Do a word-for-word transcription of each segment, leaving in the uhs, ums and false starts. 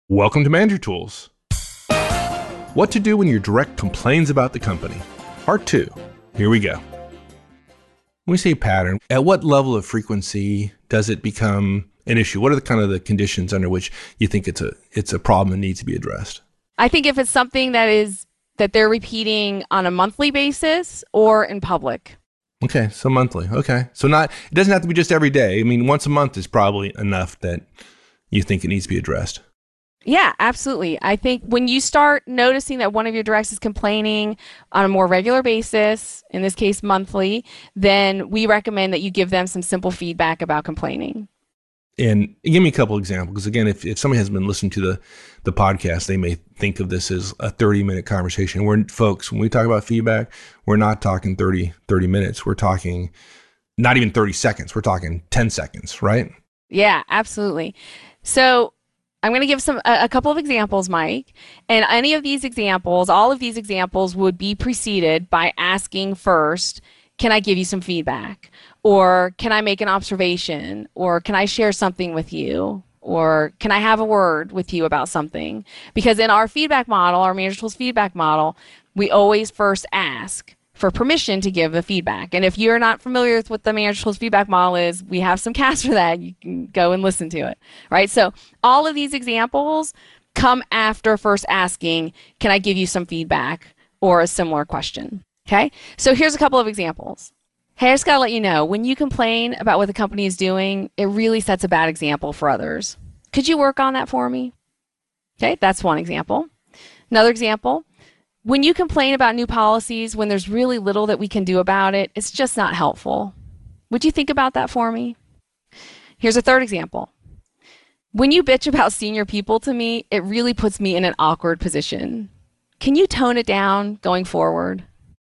Welcome to Manager Tools. What to do when your direct complains about the company. Part two. Here we go. When we say pattern, at what level of frequency does it become an issue? What are the kind of the conditions under which you think it's a it's a problem that needs to be addressed? I think if it's something that is that they're repeating on a monthly basis or in public. Okay, so monthly. Okay. So not it doesn't have to be just every day. I mean, once a month is probably enough that you think it needs to be addressed. Yeah, absolutely. I think when you start noticing that one of your directs is complaining on a more regular basis, in this case monthly, then we recommend that you give them some simple feedback about complaining. And give me a couple examples, because again, if, if somebody hasn't been listening to the, the podcast, they may think of this as a thirty-minute conversation. We're, folks, when we talk about feedback, we're not talking thirty, thirty minutes. We're talking not even thirty seconds. We're talking ten seconds, right? Yeah, absolutely. So I'm going to give some a, a couple of examples, Mike. And any of these examples, all of these examples would be preceded by asking first, can I give you some feedback? Or can I make an observation? Or can I share something with you? Or can I have a word with you about something? Because in our feedback model, our Manager Tools feedback model, we always first ask for permission to give the feedback. And if you're not familiar with what the Manager Tools feedback model is, we have some casts for that. You can go and listen to it, right? So all of these examples come after first asking, can I give you some feedback or a similar question, okay? So here's a couple of examples. Hey, I just gotta let you know, when you complain about what the company is doing, it really sets a bad example for others. Could you work on that for me? Okay, that's one example. Another example, when you complain about new policies, when there's really little that we can do about it, it's just not helpful. Would you think about that for me? Here's a third example. When you bitch about senior people to me, it really puts me in an awkward position. Can you tone it down going forward?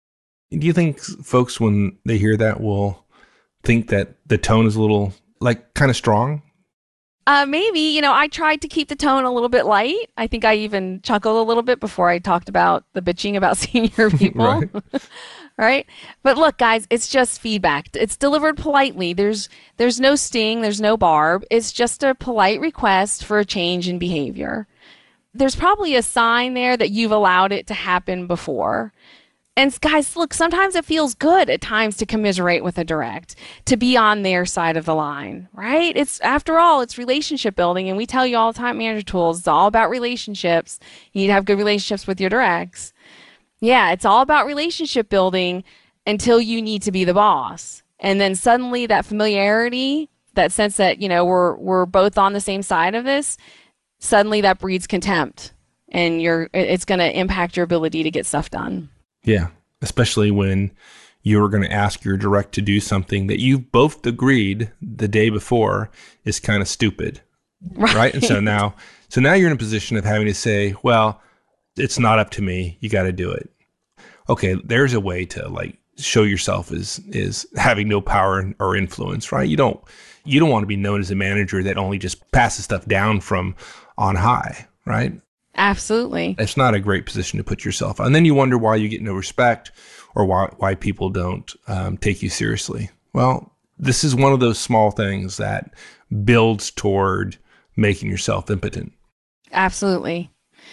Do you think folks, when they hear that, will think that the tone is a little, like, kind of strong? Uh, maybe, you know, I tried to keep the tone a little bit light. I think I even chuckled a little bit before I talked about the bitching about senior people. Right. Right? But look, guys, it's just feedback. It's delivered politely. There's there's no sting, there's no barb. It's just a polite request for a change in behavior. There's probably a sign there that you've allowed it to happen before. And guys, look, sometimes it feels good at times to commiserate with a direct, to be on their side of the line, right? It's, after all, it's relationship building. And we tell you all the time, Manager Tools, it's all about relationships. You need to have good relationships with your directs. Yeah, it's all about relationship building until you need to be the boss. And then suddenly that familiarity, that sense that, you know, we're we're both on the same side of this, suddenly that breeds contempt. And you're it's going to impact your ability to get stuff done. Yeah, especially when you're going to ask your direct to do something that you've both agreed the day before is kind of stupid, right? right? And so now, so now you're in a position of having to say, well, it's not up to me. You got to do it. Okay, there's a way to like show yourself as is having no power or influence, right? You don't you don't want to be known as a manager that only just passes stuff down from on high, right? Absolutely. It's not a great position to put yourself on. And then you wonder why you get no respect or why why people don't um, take you seriously. Well, this is one of those small things that builds toward making yourself impotent. Absolutely.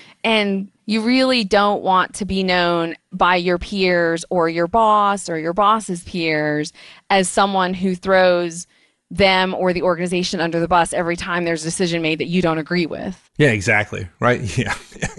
And you really don't want to be known by your peers or your boss or your boss's peers as someone who throws them or the organization under the bus every time there's a decision made that you don't agree with. Yeah, exactly. Right. Yeah.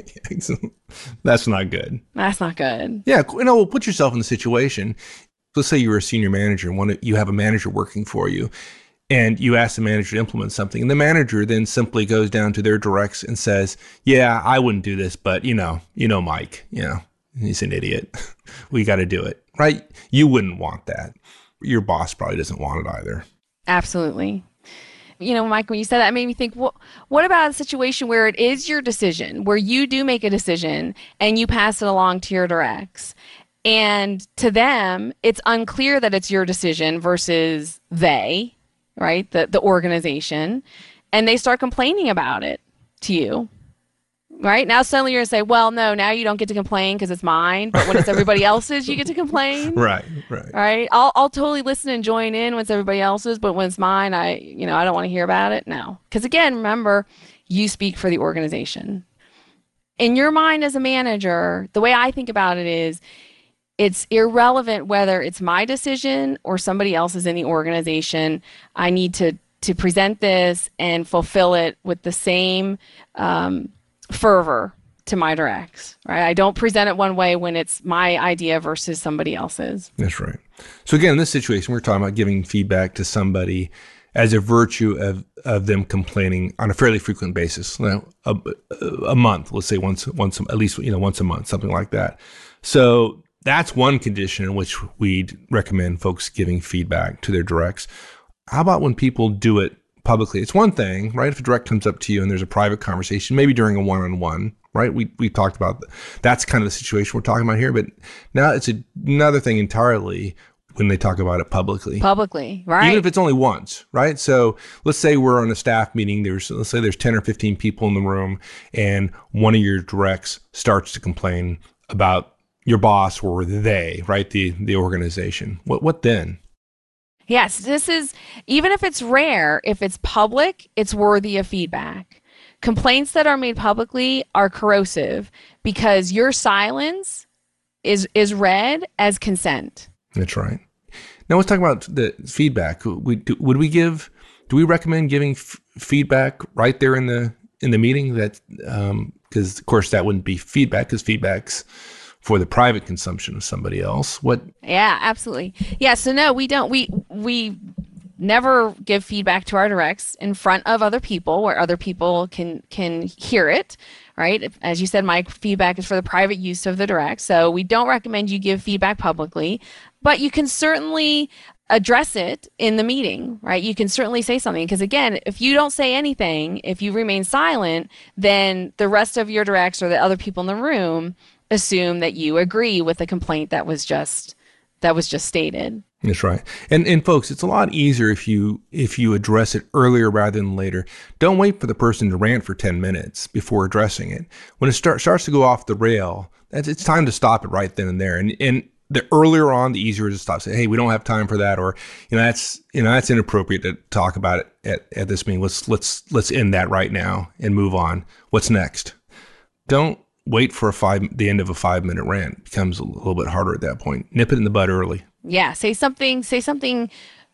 That's not good. That's not good. Yeah. You know, well, put yourself in the situation. Let's say you were a senior manager and one, you have a manager working for you and you ask the manager to implement something. And the manager then simply goes down to their directs and says, yeah, I wouldn't do this, but you know, you know, Mike, you know, he's an idiot. We got to do it. Right. You wouldn't want that. Your boss probably doesn't want it either. Absolutely. You know, Mike, when you said that, it made me think, well, what about a situation where it is your decision, where you do make a decision and you pass it along to your directs, and to them, it's unclear that it's your decision versus they, right, the, the organization, and they start complaining about it to you. Right? Now suddenly you're going to say, well, no, now you don't get to complain because it's mine. But when it's everybody else's, you get to complain. Right, right. Right? I'll I'll totally listen and join in when it's everybody else's. But when it's mine, I, you know, I don't want to hear about it. No. Because again, remember, you speak for the organization. In your mind as a manager, the way I think about it is it's irrelevant whether it's my decision or somebody else's in the organization. I need to to present this and fulfill it with the same um, fervor to my directs, right? I don't present it one way when it's my idea versus somebody else's. That's right. So again, in this situation, we're talking about giving feedback to somebody as a virtue of, of them complaining on a fairly frequent basis, you know, a, a month, let's say once, once, at least, you know, once a month, something like that. So that's one condition in which we'd recommend folks giving feedback to their directs. How about when people do it publicly? It's one thing, right? If a direct comes up to you and there's a private conversation, maybe during a one-on-one, right? We we talked about that. That's kind of the situation we're talking about here. But now it's a, another thing entirely when they talk about it publicly. Publicly, right? Even if it's only once, right? So let's say we're on a staff meeting. There's let's say there's ten or fifteen people in the room, and one of your directs starts to complain about your boss or they, right? The the organization. What what then? Yes, this is, even if it's rare, if it's public, it's worthy of feedback. Complaints that are made publicly are corrosive because your silence is is read as consent. That's right. Now let's talk about the feedback. We, do, would we give, do we recommend giving f- feedback right there in the in the meeting? That because um, of course that wouldn't be feedback because feedback's for the private consumption of somebody else. What? Yeah, absolutely. Yeah. So no, we don't. We we never give feedback to our directs in front of other people where other people can can hear it. Right. As you said, Mike, feedback is for the private use of the direct. So we don't recommend you give feedback publicly, but you can certainly address it in the meeting, right? You can certainly say something because again, if you don't say anything, if you remain silent, then the rest of your directs or the other people in the room assume that you agree with the complaint that was just that was just stated. That's right. And and folks, it's a lot easier if you if you address it earlier rather than later. Don't wait for the person to rant for ten minutes before addressing it. When it start, starts to go off the rail, that's, it's time to stop it right then and there. And and the earlier on, the easier it is to stop. Say, hey, we don't have time for that, or you know, that's you know that's inappropriate to talk about it at, at this meeting. Let's let's let's end that right now and move on. What's next? Don't wait for a five, the end of a five minute rant. It becomes a little bit harder at that point. Nip it in the bud early. Yeah. Say something, say something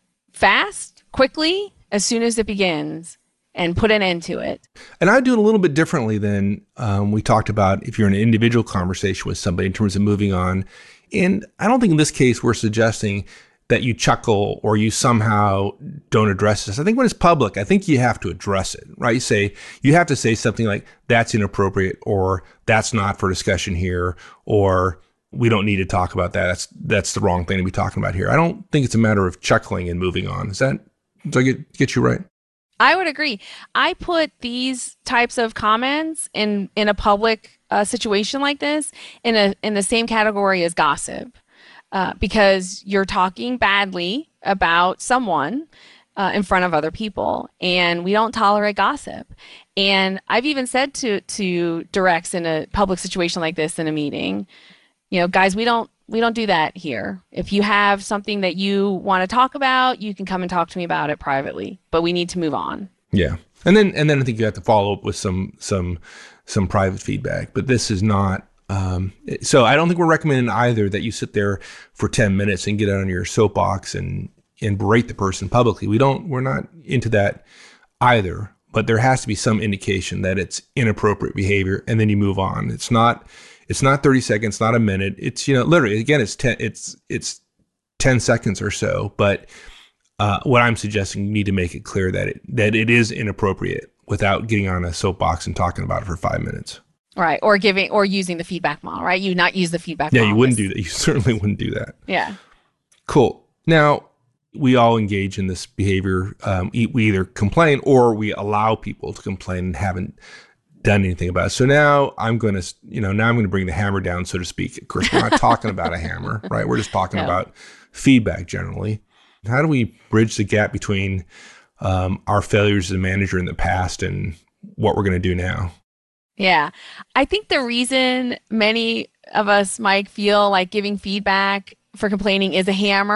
fast, quickly, as soon as it begins and put an end to it. And I do it a little bit differently than um, we talked about if you're in an individual conversation with somebody in terms of moving on. And I don't think in this case we're suggesting that you chuckle or you somehow don't address this. I think when it's public, I think you have to address it, right? You say, you have to say something like, that's inappropriate, or that's not for discussion here, or we don't need to talk about that. That's that's the wrong thing to be talking about here. I don't think it's a matter of chuckling and moving on. Is that, did I get, get you right? I would agree. I put these types of comments in, in a public uh, situation like this in a in the same category as gossip. Uh, because you're talking badly about someone uh, in front of other people, and we don't tolerate gossip. And I've even said to to directs in a public situation like this in a meeting, you know, guys, we don't we don't do that here. If you have something that you want to talk about, you can come and talk to me about it privately, but we need to move on. Yeah, and then and then I think you have to follow up with some some some private feedback. But this is not. Um, so I don't think we're recommending either that you sit there for ten minutes and get out on your soapbox and, and berate the person publicly. We don't, we're not into that either, but there has to be some indication that it's inappropriate behavior, and then you move on. It's not, it's not thirty seconds, not a minute. It's, you know, literally, again, it's ten, it's, it's ten seconds or so, but, uh, what I'm suggesting, you need to make it clear that it, that it is inappropriate without getting on a soapbox and talking about it for five minutes. Right. Or giving or using the feedback model, right? You not use the feedback yeah, model. Yeah, you wouldn't do that. You certainly wouldn't do that. Yeah. Cool. Now, we all engage in this behavior. Um, we either complain or we allow people to complain and haven't done anything about it. So now I'm going to, you know, now I'm going to bring the hammer down, so to speak. Of course, we're not talking about a hammer, right? We're just talking no. about feedback generally. How do we bridge the gap between um, our failures as a manager in the past and what we're going to do now? Yeah. I think the reason many of us, Mike, feel like giving feedback for complaining is a hammer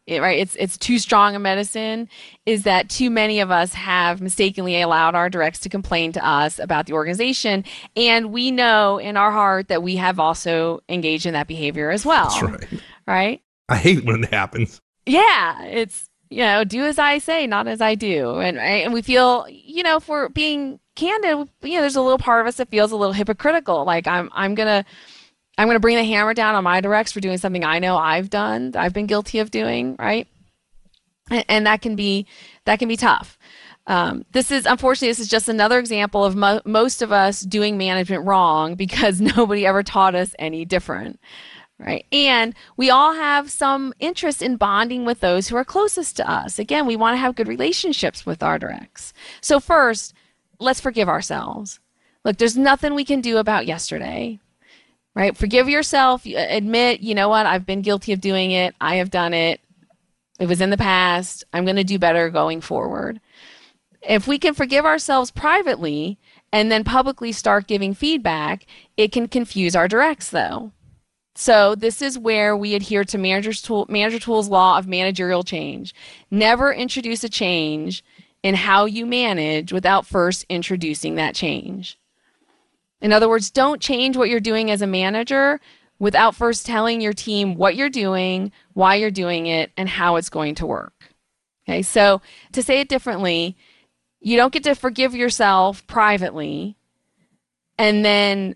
it, right? It's it's too strong a medicine, is that too many of us have mistakenly allowed our directs to complain to us about the organization, and we know in our heart that we have also engaged in that behavior as well. That's right. Right? I hate when it happens. Yeah, it's, you know, do as I say, not as I do. And and we feel, you know, if we're being candid, you know, there's a little part of us that feels a little hypocritical. Like I'm I'm gonna I'm gonna bring the hammer down on my directs for doing something I know I've done, I've been guilty of doing, right? And, and that can be that can be tough. Um, this is, unfortunately, this is just another example of mo- most of us doing management wrong because nobody ever taught us any different. Right. And we all have some interest in bonding with those who are closest to us. Again, we want to have good relationships with our directs. So first, let's forgive ourselves. Look, there's nothing we can do about yesterday. Right? Forgive yourself. Admit, you know what? I've been guilty of doing it. I have done it. It was in the past. I'm going to do better going forward. If we can forgive ourselves privately and then publicly start giving feedback, it can confuse our directs, though. So this is where we adhere to Manager's Tool, Manager Tools' law of managerial change. Never introduce a change in how you manage without first introducing that change. In other words, don't change what you're doing as a manager without first telling your team what you're doing, why you're doing it, and how it's going to work. Okay, so to say it differently, you don't get to forgive yourself privately and then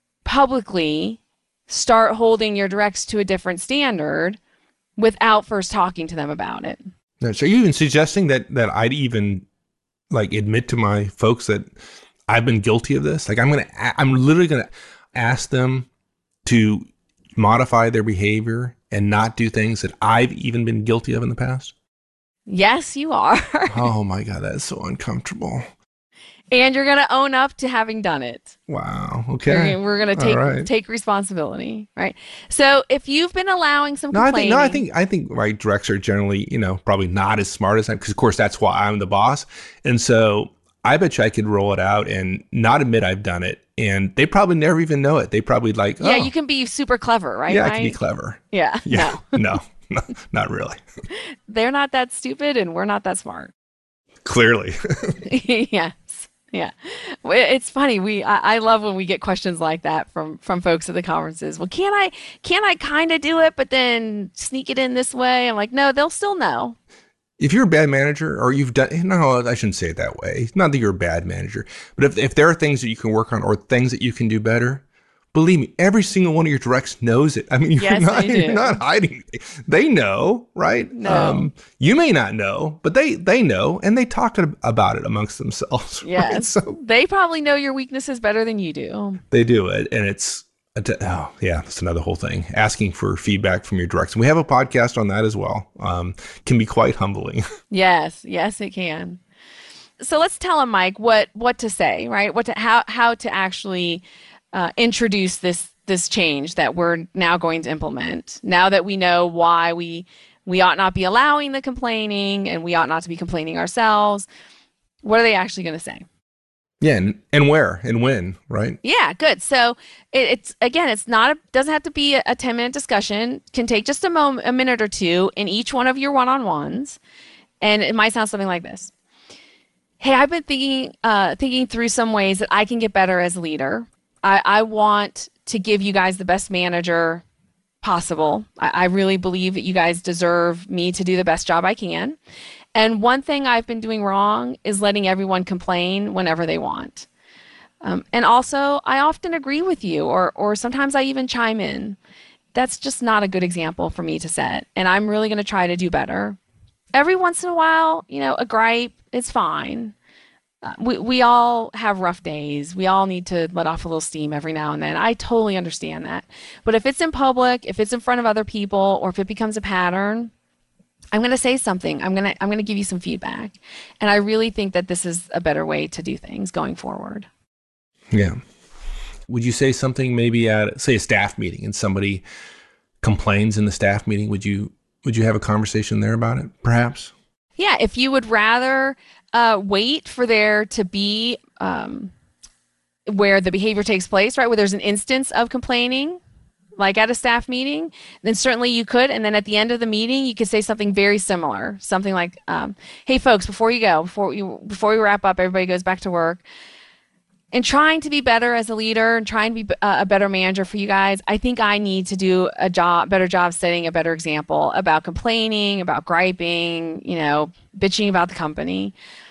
publicly start holding your directs to a different standard without first talking to them about it. So are you even suggesting that that I'd even like admit to my folks that I've been guilty of this? Like I'm gonna, I'm literally gonna ask them to modify their behavior and not do things that I've even been guilty of in the past? Yes, you are. Oh my God, that's so uncomfortable. And you're going to own up to having done it. Wow. Okay. We're, we're going to take right. take responsibility, right? So if you've been allowing some no, complaining, I think, no, I think I think my directs are generally, you know, probably not as smart as I, because of course that's why I'm the boss, and so I bet you I could roll it out and not admit I've done it, and they probably never even know it. They probably like, oh, yeah, you can be super clever, right? Yeah, right? I can be clever. Yeah. Yeah. No. no, no, not really. They're not that stupid, and we're not that smart. Clearly. Yes. Yeah. It's funny. We I, I love when we get questions like that from from folks at the conferences. Well, can I can I kind of do it, but then sneak it in this way? I'm like, no, they'll still know. If you're a bad manager, or you've done, no, I shouldn't say it that way. Not that you're a bad manager, but if if there are things that you can work on or things that you can do better, believe me, every single one of your directs knows it. I mean, you're, yes, not, they do. you're not hiding. They know, right? No. Um, you may not know, but they, they know, and they talk about it amongst themselves. Yes. Right? So they probably know your weaknesses better than you do. They do it. And it's, oh, yeah, that's another whole thing. Asking for feedback from your directs. And we have a podcast on that as well. Um, can be quite humbling. Yes. Yes, it can. So let's tell them, Mike, what, what to say, right? What to, how, how to actually Uh, introduce this this change that we're now going to implement. Now that we know why we we ought not be allowing the complaining and we ought not to be complaining ourselves, what are they actually going to say? Yeah, and, and where and when, right? Yeah, good. So it, it's again, it's not a, doesn't have to be a, a ten minute discussion. It can take just a moment, a minute or two in each one of your one on ones, and it might sound something like this. Hey, I've been thinking uh, thinking through some ways that I can get better as a leader. I, I want to give you guys the best manager possible. I, I really believe that you guys deserve me to do the best job I can. And one thing I've been doing wrong is letting everyone complain whenever they want. Um, and also, I often agree with you, or or sometimes I even chime in. That's just not a good example for me to set. And I'm really going to try to do better. Every once in a while, you know, a gripe is fine. Uh, we we all have rough days. We all need to let off a little steam every now and then. I totally understand that. But if it's in public, if it's in front of other people, or if it becomes a pattern, I'm going to say something. I'm going to I'm going to give you some feedback. And I really think that this is a better way to do things going forward. Yeah. Would you say something maybe at, say, a staff meeting, and somebody complains in the staff meeting? Would you would you have a conversation there about it, perhaps? Yeah, if you would rather uh, wait for there to be um, where the behavior takes place, right, where there's an instance of complaining, like at a staff meeting, then certainly you could. And then at the end of the meeting, you could say something very similar, something like, um, "Hey, folks, before you go, before you before we wrap up, everybody goes back to work. And trying to be better as a leader and trying to be a better manager for you guys, I think I need to do a job, better job setting a better example about complaining, about griping, you know, bitching about the company.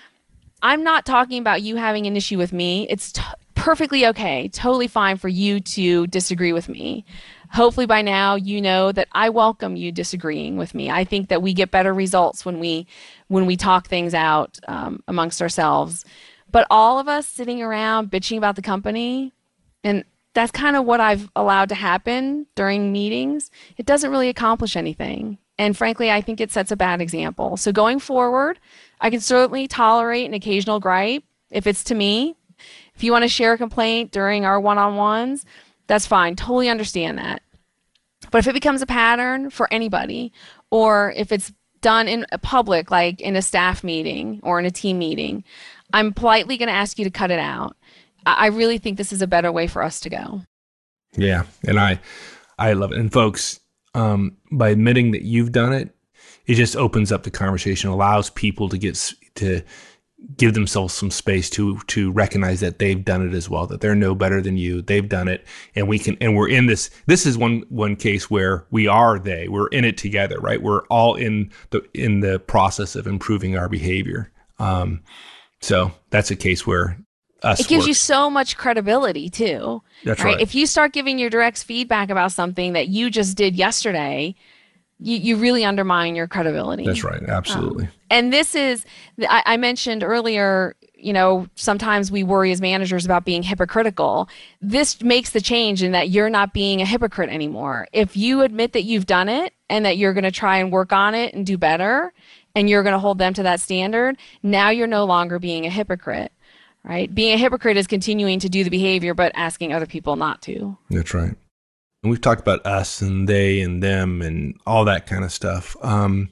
I'm not talking about you having an issue with me. It's t- perfectly okay, totally fine for you to disagree with me. Hopefully by now you know that I welcome you disagreeing with me. I think that we get better results when we when we talk things out um, amongst ourselves. But all of us sitting around bitching about the company, and that's kind of what I've allowed to happen during meetings, it doesn't really accomplish anything. And frankly, I think it sets a bad example. So going forward, I can certainly tolerate an occasional gripe if it's to me. If you want to share a complaint during our one-on-ones, that's fine. Totally understand that. But if it becomes a pattern for anybody, or if it's done in public, like in a staff meeting or in a team meeting, I'm politely going to ask you to cut it out. I really think this is a better way for us to go. Yeah, and I, I love it. And folks, um, by admitting that you've done it, it just opens up the conversation, allows people to get to give themselves some space to to recognize that they've done it as well, that they're no better than you. They've done it, and we can. And we're in this. This is one one case where we are they. We're in it together, right? We're all in the in the process of improving our behavior. Um, So that's a case where us it gives works. you so much credibility too. That's right? right. If you start giving your direct feedback about something that you just did yesterday, you, you really undermine your credibility. That's right. Absolutely. Um, and this is, I, I mentioned earlier, you know, sometimes we worry as managers about being hypocritical. This makes the change in that you're not being a hypocrite anymore. If you admit that you've done it and that you're going to try and work on it and do better, and you're going to hold them to that standard, now you're no longer being a hypocrite, right? Being a hypocrite is continuing to do the behavior, but asking other people not to. That's right. And we've talked about us and they and them and all that kind of stuff. Um,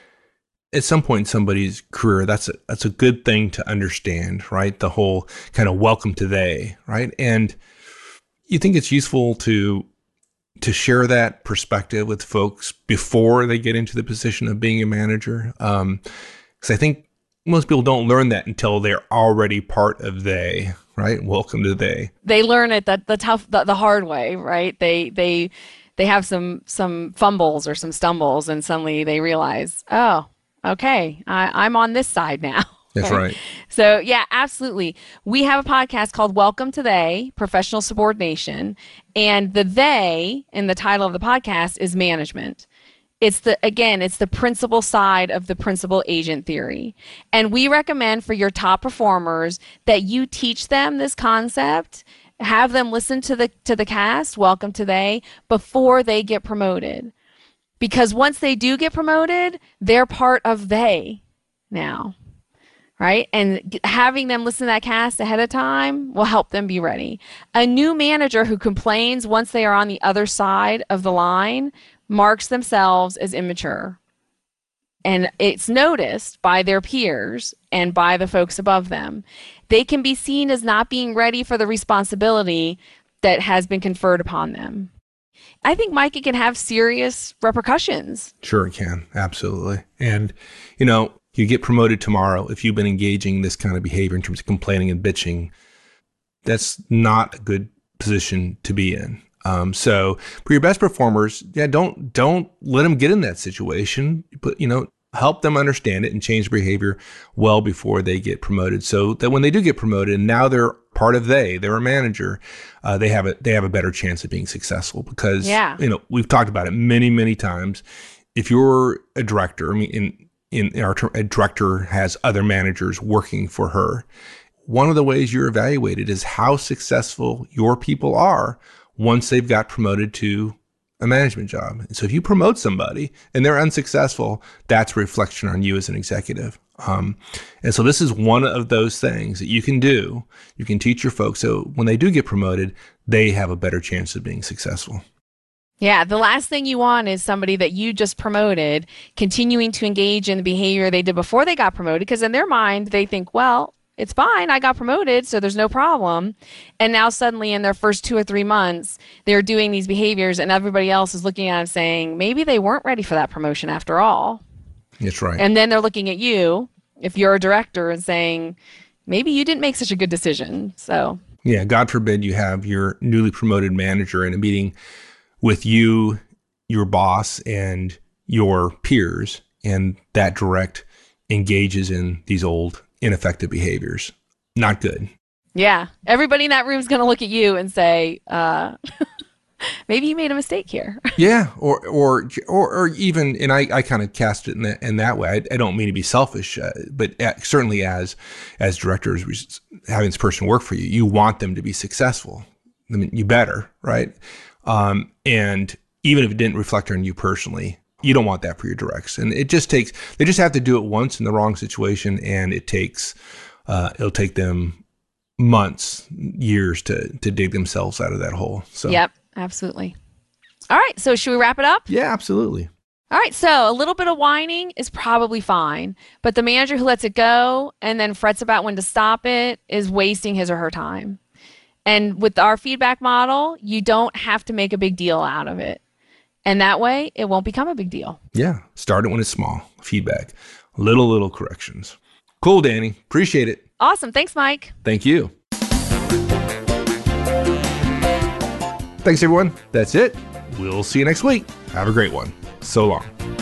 at some point in somebody's career, that's a, that's a good thing to understand, right? The whole kind of welcome to they, right? And you think it's useful to to share that perspective with folks before they get into the position of being a manager. Um, because I think most people don't learn that until they're already part of they, right? Welcome to they. They learn it the, the tough, the, the hard way, right? They, they, they have some, some fumbles or some stumbles, and suddenly they realize, oh, okay, I, I'm on this side now. That's right. So yeah, absolutely. We have a podcast called Welcome to They, Professional Subordination. And the they in the title of the podcast is management. It's the, again, it's the principal side of the principal agent theory. And we recommend for your top performers that you teach them this concept, have them listen to the, to the cast, Welcome to They, before they get promoted. Because once they do get promoted, they're part of they now. Right? And having them listen to that cast ahead of time will help them be ready. A new manager who complains once they are on the other side of the line marks themselves as immature. And it's noticed by their peers and by the folks above them. They can be seen as not being ready for the responsibility that has been conferred upon them. I think, Mike, it can have serious repercussions. Sure it can. Absolutely. And, you know, you get promoted tomorrow if you've been engaging this kind of behavior in terms of complaining and bitching. That's not a good position to be in. Um, so for your best performers, yeah, don't don't let them get in that situation. But you know, help them understand it and change behavior well before they get promoted, so that when they do get promoted, and now they're part of they, they're a manager, uh, they have a they have a better chance of being successful. Because yeah. you know, we've talked about it many many times. If you're a director, I mean, in in our term, a director has other managers working for her. One of the ways you're evaluated is how successful your people are once they've got promoted to a management job. And so if you promote somebody and they're unsuccessful, that's a reflection on you as an executive. Um, and so this is one of those things that you can do. You can teach your folks so when they do get promoted, they have a better chance of being successful. Yeah, the last thing you want is somebody that you just promoted continuing to engage in the behavior they did before they got promoted, because in their mind, they think, well, it's fine. I got promoted, so there's no problem. And now suddenly in their first two or three months, they're doing these behaviors and everybody else is looking at them saying, maybe they weren't ready for that promotion after all. That's right. And then they're looking at you, if you're a director, and saying, maybe you didn't make such a good decision. So, yeah, God forbid you have your newly promoted manager in a meeting with you, your boss, and your peers, and that direct engages in these old ineffective behaviors. Not good. Yeah. Everybody in that room is going to look at you and say, uh, maybe you made a mistake here. Yeah. Or, or, or, or even, and I, I kind of cast it in that, in that way. I, I don't mean to be selfish, uh, but at, certainly as, as directors, having this person work for you, you want them to be successful. I mean, you better, right? Um, and even if it didn't reflect on you personally, you don't want that for your directs. And it just takes, they just have to do it once in the wrong situation. And it takes, uh, it'll take them months, years to, to dig themselves out of that hole. So, yep, absolutely. All right. So should we wrap it up? Yeah, absolutely. All right. So a little bit of whining is probably fine, but the manager who lets it go and then frets about when to stop it is wasting his or her time. And with our feedback model, you don't have to make a big deal out of it. And that way, it won't become a big deal. Yeah. Start it when it's small. Feedback. Little, little corrections. Cool, Danny. Appreciate it. Awesome. Thanks, Mike. Thank you. Thanks, everyone. That's it. We'll see you next week. Have a great one. So long.